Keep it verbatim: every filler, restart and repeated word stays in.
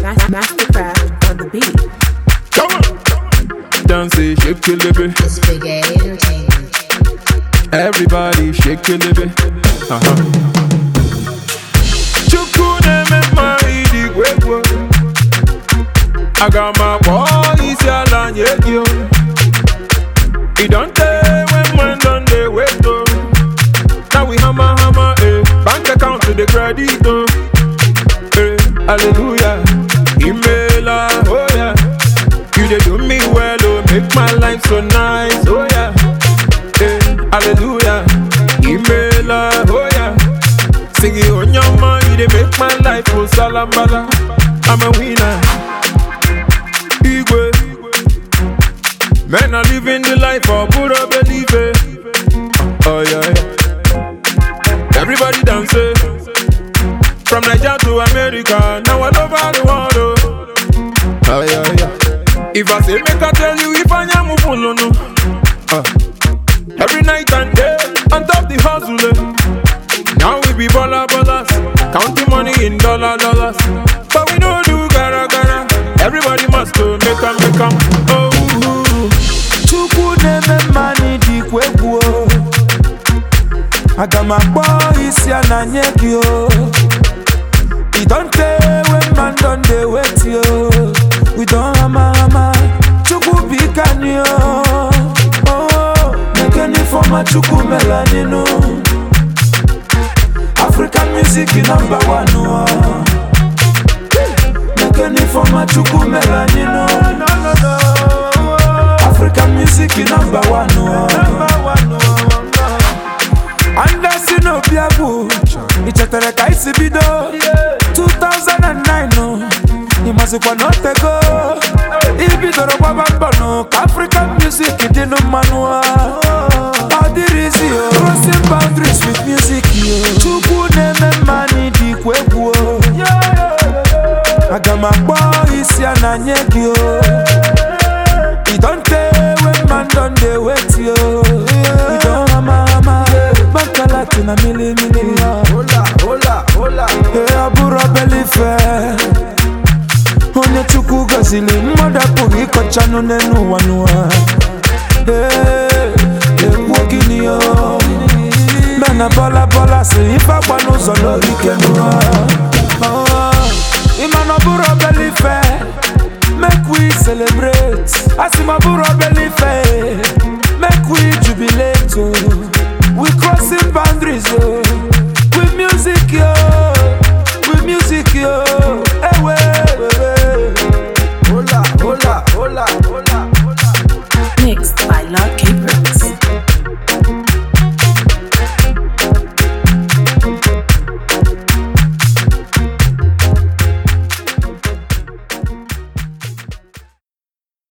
Mastercraft on the beat. Come on, dance, shake your liver. It's Big A Entertainment. Everybody shake your liver. Uh huh. Chukune me maidi gwegwo. I got my boys yalla nyekyo. It don't tell when man done they wait though. Now we hammer hammer eh. Bank account to the credit though. Eh, hallelujah. Email oh yeah. You dey do me well oh, make my life so nice oh yeah. Eh, hallelujah. Email oh yeah. Sing it on your mind, you dey make my life oh salambala. I'm a winner. Igwe. Men are living the life of pura believe it. Oh yeah, yeah. Everybody dance it. From Nigeria to America, now all over the world oh. Oh yeah, yeah. If I say make I tell you if I am no no. Uh. Every night and day, on top the hustle eh. Now we be baller ballers, counting money in dollar dollars. But we don't do gara gara. Everybody must go make 'em make 'em. Oh. Neme mani di kwegwo Agama boys ya na nyekyo. It don't tell when man done they wait yo. We don't hama hama Chuku bikanyo. Oh, nekeni forma chuku melanino. African music number one oh. Nekeni forma chuku melanino. No no no. African music number one, oh. Number one, oh. And that's in Obiabu. It's a tereka isibido. two thousand nine, no. Imazikwa not a go. Ibido roba bambano. African music it no manua. How did it yo? Crossing boundaries with music yo. Chuku neme mani di kwegwo. Agama boys ya na nyekyo. It don't tell when man done they wait yo. We don't hama hama. Bankala to na mili mili. Hola, hola, hola. Hey, abura belly fair. Onye chuku gazili. Mwada pugi kocha no nenu wanua. Hey, hey, wogini yo. Mena bola bola si ifa wano zolo ikenua. Imano abura belly fair. Make we celebrate. Asimaburo believe. Make we jubilate. We crossing boundaries.